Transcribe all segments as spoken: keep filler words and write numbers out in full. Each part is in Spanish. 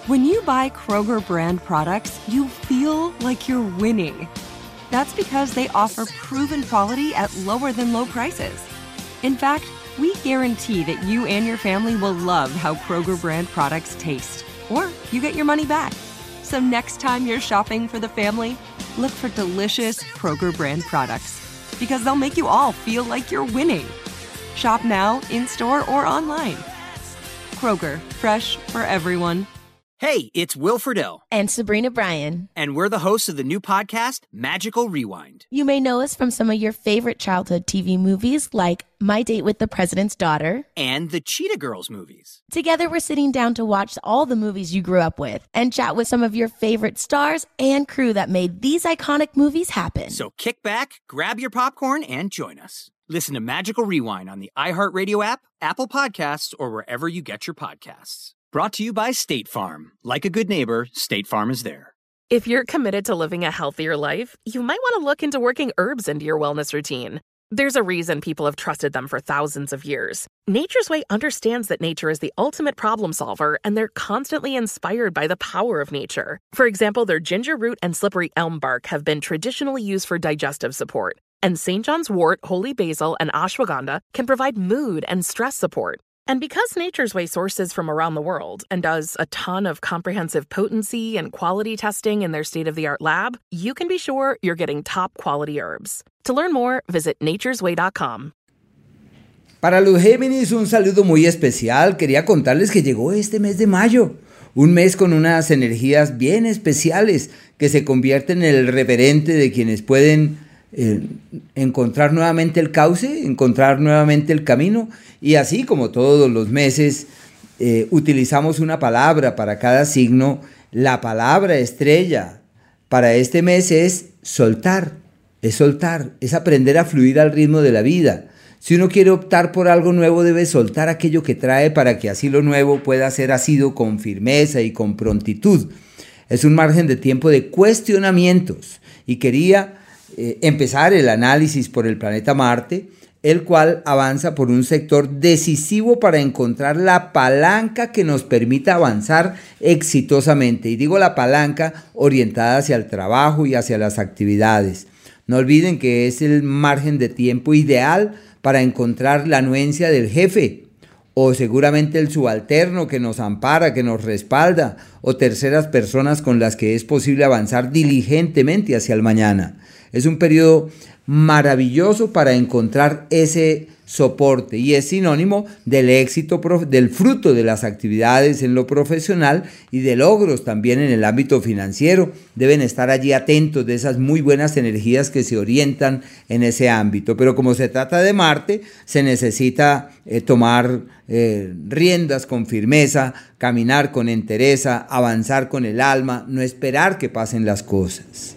When you buy Kroger brand products, you feel like you're winning. That's because they offer proven quality at lower than low prices. In fact, we guarantee that you and your family will love how Kroger brand products taste, or you get your money back. So next time you're shopping for the family, look for delicious Kroger brand products, because they'll make you all feel like you're winning. Shop now, in-store, or online. Kroger, fresh for everyone. Hey, it's Will Friedle. And Sabrina Bryan. And we're the hosts of the new podcast, Magical Rewind. You may know us from some of your favorite childhood T V movies like My Date with the President's Daughter. And the Cheetah Girls movies. Together, we're sitting down to watch all the movies you grew up with and chat with some of your favorite stars and crew that made these iconic movies happen. So kick back, grab your popcorn, and join us. Listen to Magical Rewind on the iHeartRadio app, Apple Podcasts, or wherever you get your podcasts. Brought to you by State Farm. Like a good neighbor, State Farm is there. If you're committed to living a healthier life, you might want to look into working herbs into your wellness routine. There's a reason people have trusted them for thousands of years. Nature's Way understands that nature is the ultimate problem solver, and they're constantly inspired by the power of nature. For example, their ginger root and slippery elm bark have been traditionally used for digestive support. And Saint John's wort, holy basil, and ashwagandha can provide mood and stress support. And because Nature's Way sources from around the world and does a ton of comprehensive potency and quality testing in their state-of-the-art lab, you can be sure you're getting top quality herbs. To learn more, visit natures way dot com. Para los Géminis, un saludo muy especial. Quería contarles que llegó este mes de mayo. Un mes con unas energías bien especiales que se convierten en el referente de quienes pueden Eh, encontrar nuevamente el cauce, encontrar nuevamente el camino, y así como todos los meses eh, utilizamos una palabra para cada signo. La palabra estrella para este mes es soltar, es soltar, es aprender a fluir al ritmo de la vida. Si uno quiere optar por algo nuevo, debe soltar aquello que trae para que así lo nuevo pueda ser asido con firmeza y con prontitud. Es un margen de tiempo de cuestionamientos, y quería Eh, empezar el análisis por el planeta Marte, el cual avanza por un sector decisivo para encontrar la palanca que nos permita avanzar exitosamente. Y digo la palanca orientada hacia el trabajo y hacia las actividades. No olviden que es el margen de tiempo ideal para encontrar la anuencia del jefe, o seguramente el subalterno que nos ampara, que nos respalda, o terceras personas con las que es posible avanzar diligentemente hacia el mañana. Es un periodo maravilloso para encontrar ese soporte, y es sinónimo del éxito, del fruto de las actividades en lo profesional y de logros también en el ámbito financiero. Deben estar allí atentos de esas muy buenas energías que se orientan en ese ámbito. Pero como se trata de Marte, se necesita eh, tomar eh, riendas con firmeza, caminar con entereza, avanzar con el alma, no esperar que pasen las cosas.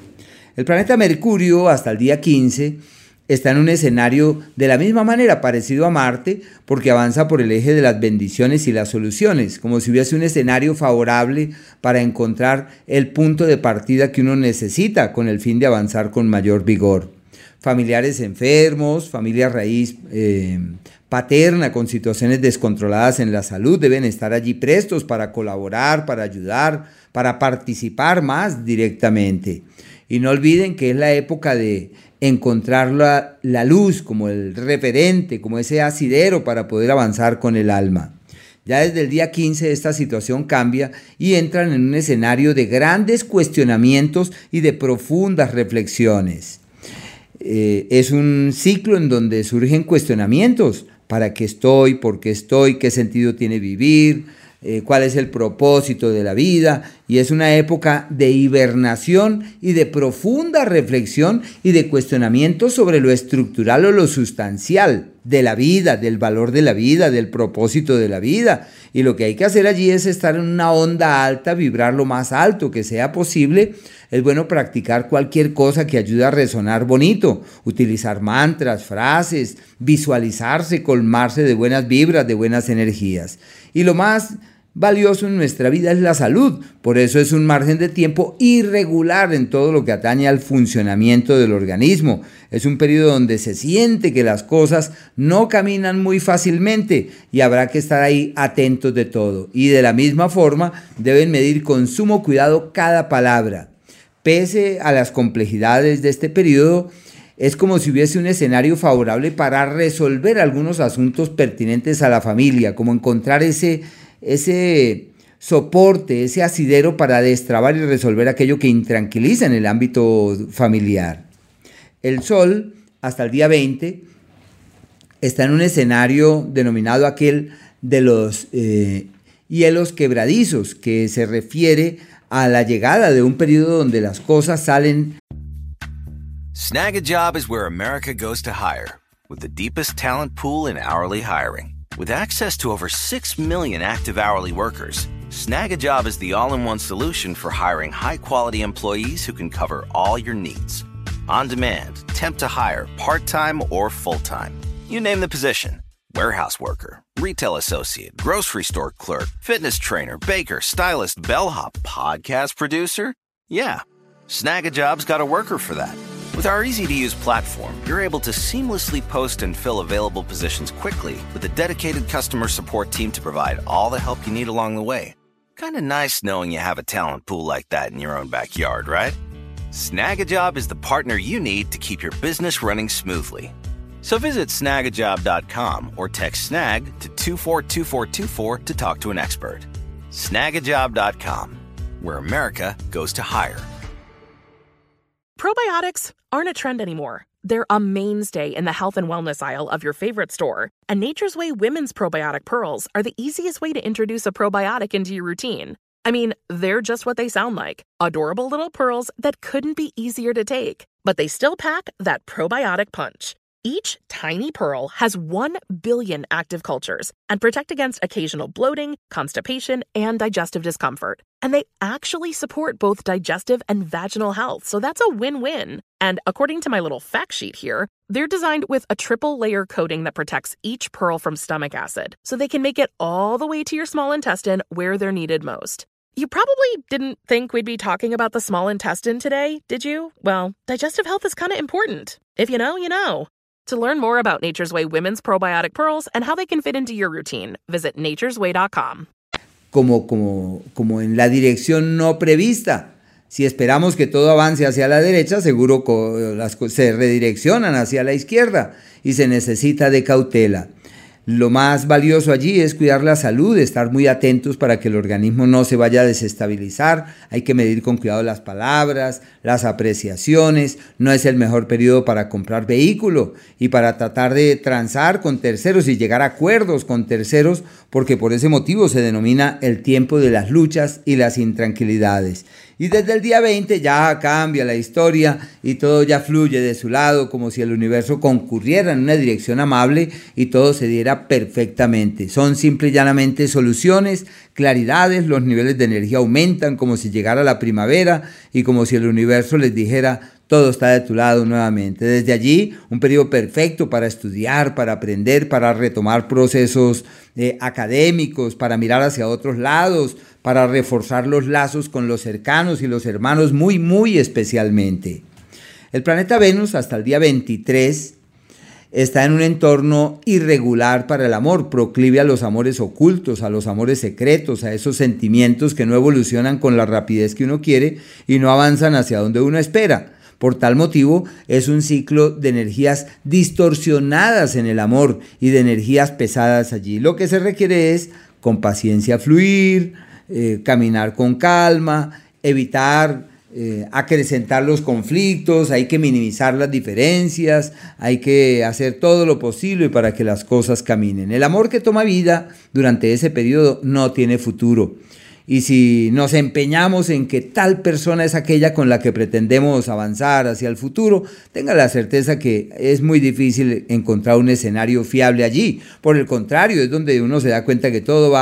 El planeta Mercurio, hasta el día quince, está en un escenario de la misma manera parecido a Marte, porque avanza por el eje de las bendiciones y las soluciones, como si hubiese un escenario favorable para encontrar el punto de partida que uno necesita con el fin de avanzar con mayor vigor. Familiares enfermos, familia raíz eh, paterna con situaciones descontroladas en la salud deben estar allí prestos para colaborar, para ayudar, para participar más directamente. Y no olviden que es la época de encontrar la, la luz como el referente, como ese asidero para poder avanzar con el alma. Ya desde el día quince esta situación cambia y entran en un escenario de grandes cuestionamientos y de profundas reflexiones. Eh, es un ciclo en donde surgen cuestionamientos. ¿Para qué estoy? ¿Por qué estoy? ¿Qué sentido tiene vivir? Eh, ¿Cuál es el propósito de la vida? Y es una época de hibernación y de profunda reflexión y de cuestionamiento sobre lo estructural o lo sustancial de la vida, del valor de la vida, del propósito de la vida. Y lo que hay que hacer allí es estar en una onda alta, vibrar lo más alto que sea posible. Es bueno practicar cualquier cosa que ayude a resonar bonito, utilizar mantras, frases, visualizarse, colmarse de buenas vibras, de buenas energías. Y lo más valioso en nuestra vida es la salud. Por eso es un margen de tiempo irregular en todo lo que atañe al funcionamiento del organismo. Es un periodo donde se siente que las cosas no caminan muy fácilmente y habrá que estar ahí atentos de todo. Y de la misma forma deben medir con sumo cuidado cada palabra. Pese a las complejidades de este periodo, es como si hubiese un escenario favorable para resolver algunos asuntos pertinentes a la familia, como encontrar ese, ese soporte, ese asidero para destrabar y resolver aquello que intranquiliza en el ámbito familiar. El Sol, hasta el día veinte, está en un escenario denominado aquel de los eh, hielos quebradizos, que se refiere a la llegada de un periodo donde las cosas salen. Snag a Job is where America goes to hire, with the deepest talent pool in hourly hiring. With access to over six million active hourly workers, Snag a Job is the all-in-one solution for hiring high-quality employees who can cover all your needs. On demand, temp to hire, part-time or full-time. You name the position. Warehouse worker, retail associate, grocery store clerk, fitness trainer, baker, stylist, bellhop, podcast producer? Yeah, Snag a Job's got a worker for that. With our easy-to-use platform, you're able to seamlessly post and fill available positions quickly with a dedicated customer support team to provide all the help you need along the way. Kinda nice knowing you have a talent pool like that in your own backyard, right? Snag a Job is the partner you need to keep your business running smoothly. So visit snag a job dot com or text SNAG to two four two four two four to talk to an expert. snag a job dot com, where America goes to hire. Probiotics aren't a trend anymore. They're a mainstay in the health and wellness aisle of your favorite store. And Nature's Way Women's Probiotic Pearls are the easiest way to introduce a probiotic into your routine. I mean, they're just what they sound like. Adorable little pearls that couldn't be easier to take. But they still pack that probiotic punch. Each tiny pearl has one billion active cultures and protect against occasional bloating, constipation, and digestive discomfort. And they actually support both digestive and vaginal health, so that's a win-win. And according to my little fact sheet here, they're designed with a triple layer coating that protects each pearl from stomach acid, so they can make it all the way to your small intestine where they're needed most. You probably didn't think we'd be talking about the small intestine today, did you? Well, digestive health is kind of important. If you know, you know. To learn more about Nature's Way Women's Probiotic Pearls and how they can fit into your routine, visit natures way dot com. Como, como, como en la dirección no prevista. Si esperamos que todo avance hacia la derecha, seguro que las cosas se redireccionan hacia la izquierda y se necesita de cautela. Lo más valioso allí es cuidar la salud, estar muy atentos para que el organismo no se vaya a desestabilizar. Hay que medir con cuidado las palabras, las apreciaciones. No es el mejor periodo para comprar vehículo y para tratar de transar con terceros y llegar a acuerdos con terceros, porque por ese motivo se denomina el tiempo de las luchas y las intranquilidades. Y desde el día veinte ya cambia la historia y todo ya fluye de su lado, como si el universo concurriera en una dirección amable y todo se diera perfectamente. Son simple y llanamente soluciones, claridades, los niveles de energía aumentan como si llegara la primavera y como si el universo les dijera: todo está de tu lado nuevamente. Desde allí, un periodo perfecto para estudiar, para aprender, para retomar procesos eh, académicos, para mirar hacia otros lados, para reforzar los lazos con los cercanos y los hermanos muy, muy especialmente. El planeta Venus, hasta el día veintitrés, está en un entorno irregular para el amor, proclive a los amores ocultos, a los amores secretos, a esos sentimientos que no evolucionan con la rapidez que uno quiere y no avanzan hacia donde uno espera. Por tal motivo, es un ciclo de energías distorsionadas en el amor y de energías pesadas allí. Lo que se requiere es con paciencia fluir, eh, caminar con calma, evitar eh, acrecentar los conflictos, hay que minimizar las diferencias, hay que hacer todo lo posible para que las cosas caminen. El amor que toma vida durante ese periodo no tiene futuro. Y si nos empeñamos en que tal persona es aquella con la que pretendemos avanzar hacia el futuro, tenga la certeza que es muy difícil encontrar un escenario fiable allí. Por el contrario, es donde uno se da cuenta que todo va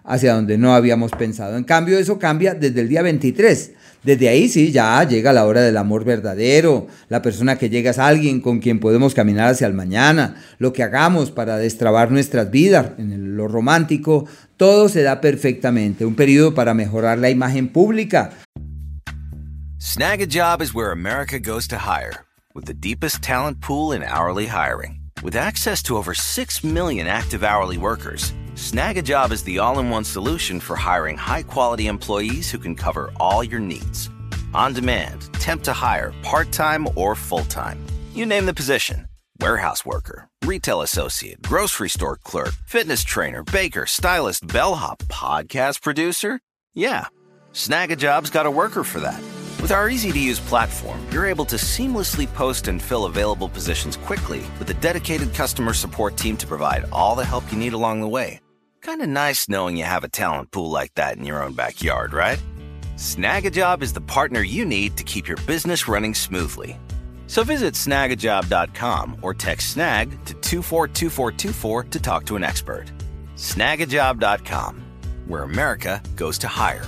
hacia donde no habíamos pensado. En cambio, eso cambia desde el día veintitrés. Desde ahí sí, ya llega la hora del amor verdadero, la persona que llega es alguien con quien podemos caminar hacia el mañana, lo que hagamos para destrabar nuestras vidas, en lo romántico, todo se da perfectamente, un periodo para mejorar la imagen pública. Snag a Job is where America goes to hire, with the deepest talent pool in hourly hiring. With access to over six million active hourly workers, Snag a Job is the all-in-one solution for hiring high-quality employees who can cover all your needs. On demand, temp to hire, part-time or full-time. You name the position. Warehouse worker, retail associate, grocery store clerk, fitness trainer, baker, stylist, bellhop, podcast producer. Yeah, Snag a Job's got a worker for that. With our easy-to-use platform, you're able to seamlessly post and fill available positions quickly with a dedicated customer support team to provide all the help you need along the way. Kind of nice knowing you have a talent pool like that in your own backyard, right? Snag a Job is the partner you need to keep your business running smoothly. So visit snag a job dot com or text SNAG to two four two four two four to talk to an expert. snag a job dot com, where America goes to hire.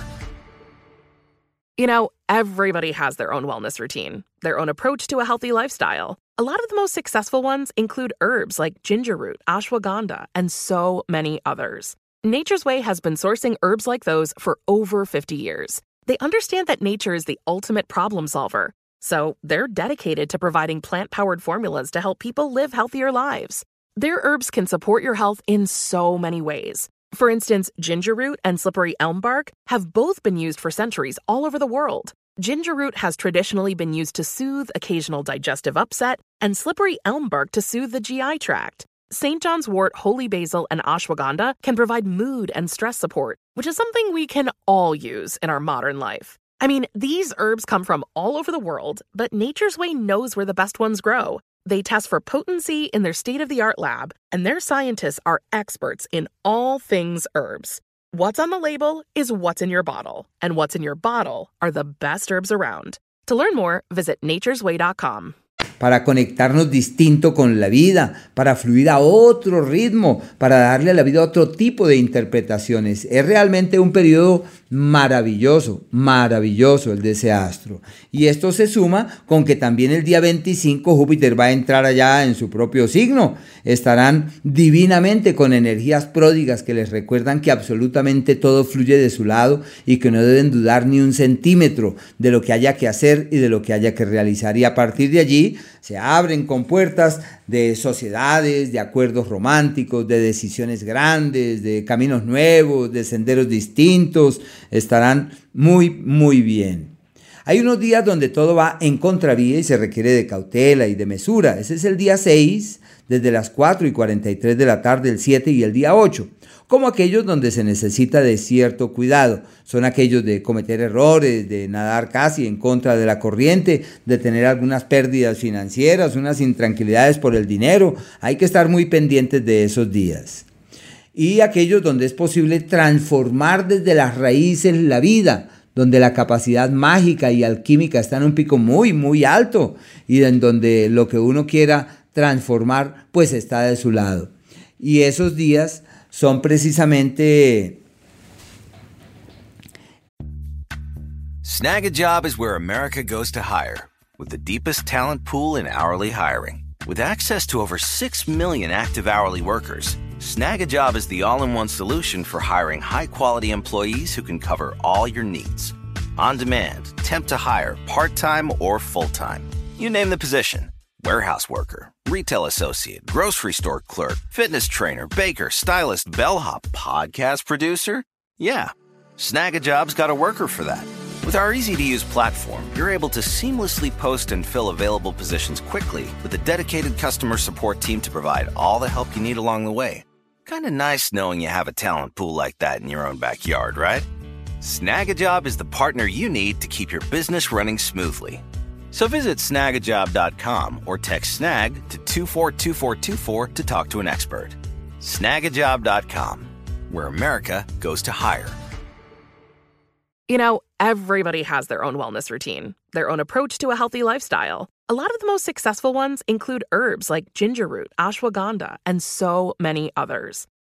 You know, everybody has their own wellness routine, their own approach to a healthy lifestyle. A lot of the most successful ones include herbs like ginger root, ashwagandha, and so many others. Nature's Way has been sourcing herbs like those for over fifty years. They understand that nature is the ultimate problem solver, so they're dedicated to providing plant-powered formulas to help people live healthier lives. Their herbs can support your health in so many ways. For instance, ginger root and slippery elm bark have both been used for centuries all over the world. Ginger root has traditionally been used to soothe occasional digestive upset, and slippery elm bark to soothe the G I tract. Saint John's wort, holy basil, and ashwagandha can provide mood and stress support, which is something we can all use in our modern life. I mean, these herbs come from all over the world, but Nature's Way knows where the best ones grow. They test for potency in their state-of-the-art lab, and their scientists are experts in all things herbs. What's on the label is what's in your bottle, and what's in your bottle are the best herbs around. To learn more, visit nature's way dot com. Para conectarnos distinto con la vida, para fluir a otro ritmo, para darle a la vida otro tipo de interpretaciones. Es realmente un periodo maravilloso, maravilloso el de ese astro. Y esto se suma con que también el día veinticinco Júpiter va a entrar allá en su propio signo. Estarán divinamente con energías pródigas que les recuerdan que absolutamente todo fluye de su lado y que no deben dudar ni un centímetro de lo que haya que hacer y de lo que haya que realizar. Y a partir de allí se abren compuertas de sociedades, de acuerdos románticos, de decisiones grandes, de caminos nuevos, de senderos distintos. Estarán muy, muy bien. Hay unos días donde todo va en contravía y se requiere de cautela y de mesura. Ese es el día seis, desde las cuatro y cuarenta y tres de la tarde, el siete y el día ocho. Como aquellos donde se necesita de cierto cuidado. Son aquellos de cometer errores, de nadar casi en contra de la corriente, de tener algunas pérdidas financieras, unas intranquilidades por el dinero. Hay que estar muy pendientes de esos días. Y aquellos donde es posible transformar desde las raíces la vida, donde la capacidad mágica y alquímica está en un pico muy, muy alto y en donde lo que uno quiera transformar, pues está de su lado. Y esos días son precisamente... Snag a Job is where America goes to hire, with the deepest talent pool in hourly hiring. With access to over six million active hourly workers, Snag a Job is the all-in-one solution for hiring high-quality employees who can cover all your needs. On demand, temp to hire, part-time or full-time. You name the position. Warehouse worker, retail associate, grocery store clerk, fitness trainer, baker, stylist, bellhop, podcast producer. Yeah, Snag a Job's got a worker for that. With our easy-to-use platform, you're able to seamlessly post and fill available positions quickly with a dedicated customer support team to provide all the help you need along the way. Kind of nice knowing you have a talent pool like that in your own backyard, right? Snag a Job is the partner you need to keep your business running smoothly. So visit snag a job dot com or text SNAG to two four two four two four to talk to an expert. snag a job dot com, where America goes to hire. You know, everybody has their own wellness routine, their own approach to a healthy lifestyle. A lot of the most successful ones include herbs like ginger root, ashwagandha, and so many others.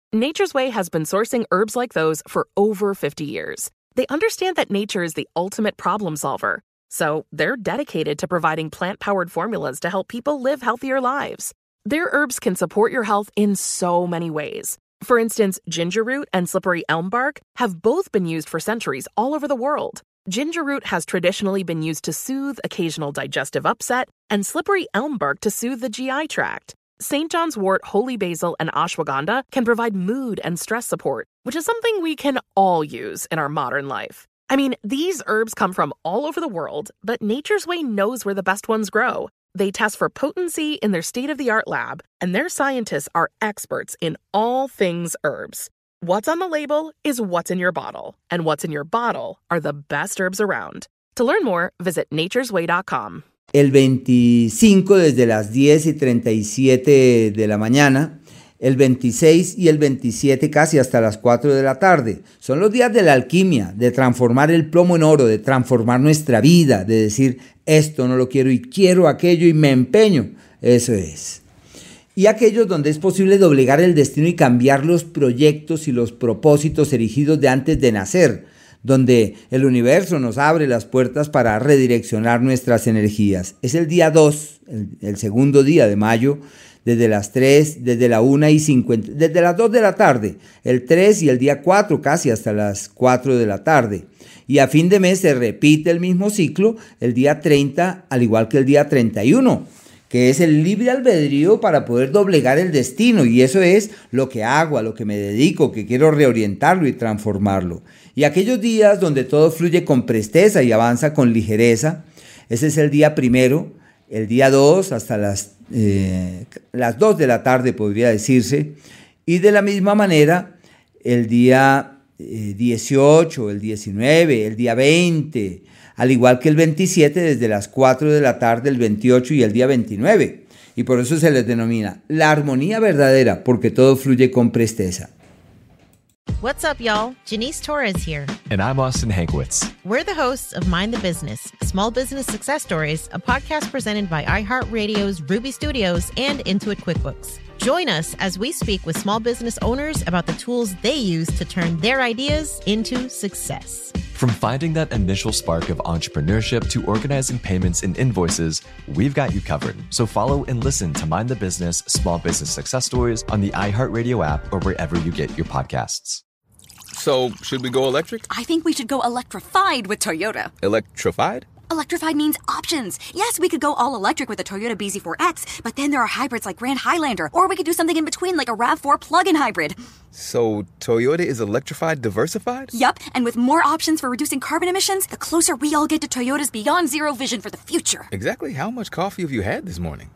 Nature's Way has been sourcing herbs like those for over fifty years. They understand that nature is the ultimate problem solver. So they're dedicated to providing plant-powered formulas to help people live healthier lives. Their herbs can support your health in so many ways. For instance, ginger root and slippery elm bark have both been used for centuries all over the world. Ginger root has traditionally been used to soothe occasional digestive upset, and slippery elm bark to soothe the G I tract. Saint John's wort, holy basil, and ashwagandha can provide mood and stress support, which is something we can all use in our modern life. I mean, these herbs come from all over the world, but Nature's Way knows where the best ones grow. They test for potency in their state-of-the-art lab, and their scientists are experts in all things herbs. What's on the label is what's in your bottle, and what's in your bottle are the best herbs around. To learn more, visit nature's way dot com. El veinticinco desde las diez y treinta y siete de la mañana, el veintiséis y el veintisiete casi hasta las cuatro de la tarde. Son los días de la alquimia, de transformar el plomo en oro, de transformar nuestra vida, de decir esto no lo quiero y quiero aquello y me empeño. Eso es. Y aquellos donde es posible doblegar el destino y cambiar los proyectos y los propósitos erigidos de antes de nacer, donde el universo nos abre las puertas para redireccionar nuestras energías. Es el día dos, el, el segundo día de mayo, desde las tres, desde la una y cincuenta, desde las dos de la tarde, el tres y el día cuatro casi hasta las cuatro de la tarde. Y a fin de mes se repite el mismo ciclo, el día treinta, al igual que el día treinta y uno, que es el libre albedrío para poder doblegar el destino, y eso es lo que hago, a lo que me dedico, que quiero reorientarlo y transformarlo. Y aquellos días donde todo fluye con presteza y avanza con ligereza, ese es el día primero, el día dos hasta las, eh, las dos de la tarde podría decirse, y de la misma manera el día eh, dieciocho, el diecinueve, el día veinte, al igual que el veintisiete desde las cuatro de la tarde, el veintiocho y el día veintinueve. Y por eso se les denomina la armonía verdadera, porque todo fluye con presteza. What's up, y'all? Janice Torres here. And I'm Austin Hankwitz. We're the hosts of Mind the Business, Small Business Success Stories, a podcast presented by iHeartRadio's Ruby Studios and Intuit QuickBooks. Join us as we speak with small business owners about the tools they use to turn their ideas into success. From finding that initial spark of entrepreneurship to organizing payments and invoices, we've got you covered. So follow and listen to Mind the Business Small Business Success Stories on the iHeartRadio app or wherever you get your podcasts. So, should we go electric? I think we should go electrified with Toyota. Electrified? Electrified means options. Yes, we could go all electric with the Toyota B Z four X, but then there are hybrids like Grand Highlander, or we could do something in between like a RAV four plug-in hybrid. So, Toyota is electrified diversified? Yup, and with more options for reducing carbon emissions, the closer we all get to Toyota's Beyond Zero vision for the future. Exactly how much coffee have you had this morning?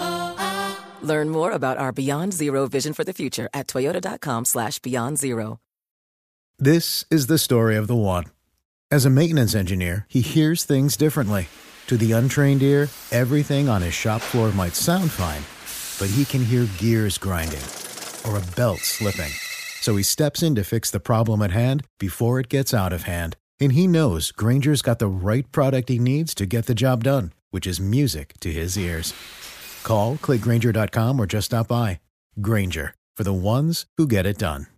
Learn more about our Beyond Zero vision for the future at toyota.com slash beyond zero. This is the story of the one. As a maintenance engineer, he hears things differently. To the untrained ear, everything on his shop floor might sound fine, but he can hear gears grinding or a belt slipping. So he steps in to fix the problem at hand before it gets out of hand. And he knows Grainger's got the right product he needs to get the job done, which is music to his ears. Call, click Grainger dot com, or just stop by. Grainger, for the ones who get it done.